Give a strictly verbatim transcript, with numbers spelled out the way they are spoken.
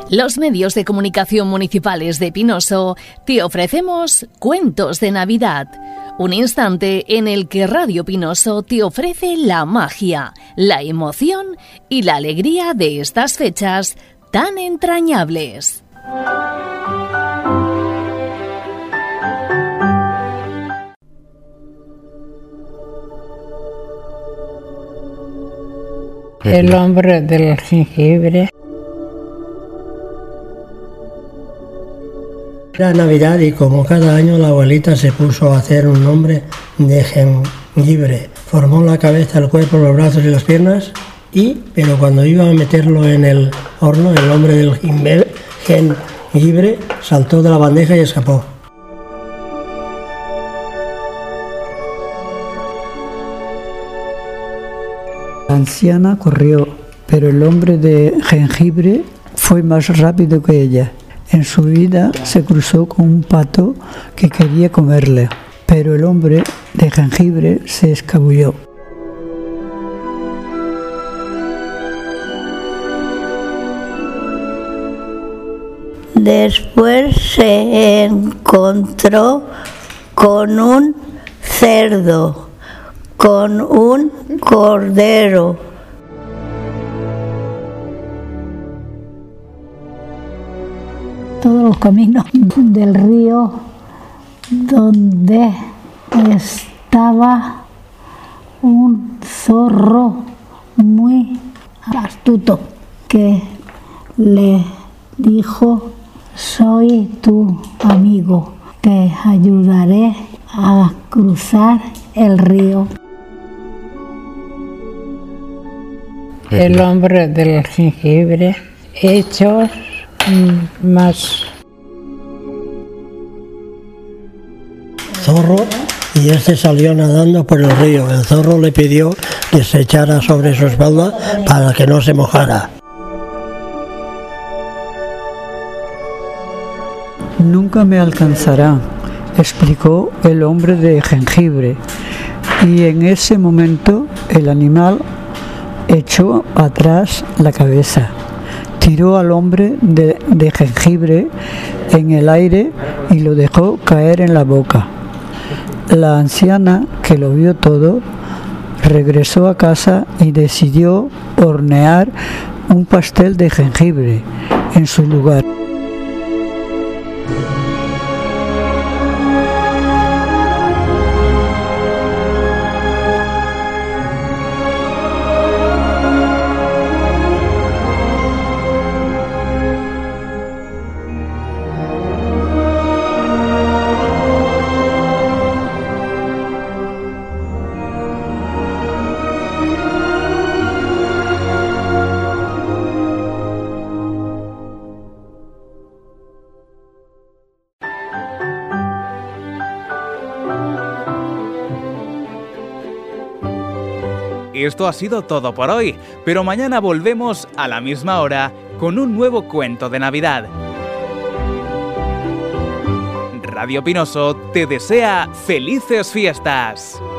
Los medios de comunicación municipales de Pinoso te ofrecemos Cuentos de Navidad, un instante en el que Radio Pinoso te ofrece la magia, la emoción y la alegría de estas fechas tan entrañables. El hombre del jengibre. Era Navidad y como cada año la abuelita se puso a hacer un hombre de jengibre. Formó la cabeza, el cuerpo, los brazos y las piernas y, pero cuando iba a meterlo en el horno, el hombre del jengibre saltó de la bandeja y escapó. La anciana corrió, pero el hombre de jengibre fue más rápido que ella. En su vida se cruzó con un pato que quería comerle, pero el hombre de jengibre se escabulló. Después se encontró con un cerdo, con un cordero. Todos los caminos del río donde estaba un zorro muy astuto que le dijo: soy tu amigo, te ayudaré a cruzar el río. El hombre del jengibre, hechos más. Zorro, y este salió nadando por el río. El zorro le pidió que se echara sobre su espalda para que no se mojara. Nunca me alcanzará, explicó el hombre de jengibre, y en ese momento el animal echó atrás la cabeza. Tiró al hombre de, de jengibre en el aire y lo dejó caer en la boca. La anciana, que lo vio todo, regresó a casa y decidió hornear un pastel de jengibre en su lugar. Esto ha sido todo por hoy, pero mañana volvemos a la misma hora con un nuevo cuento de Navidad. Radio Pinoso te desea felices fiestas.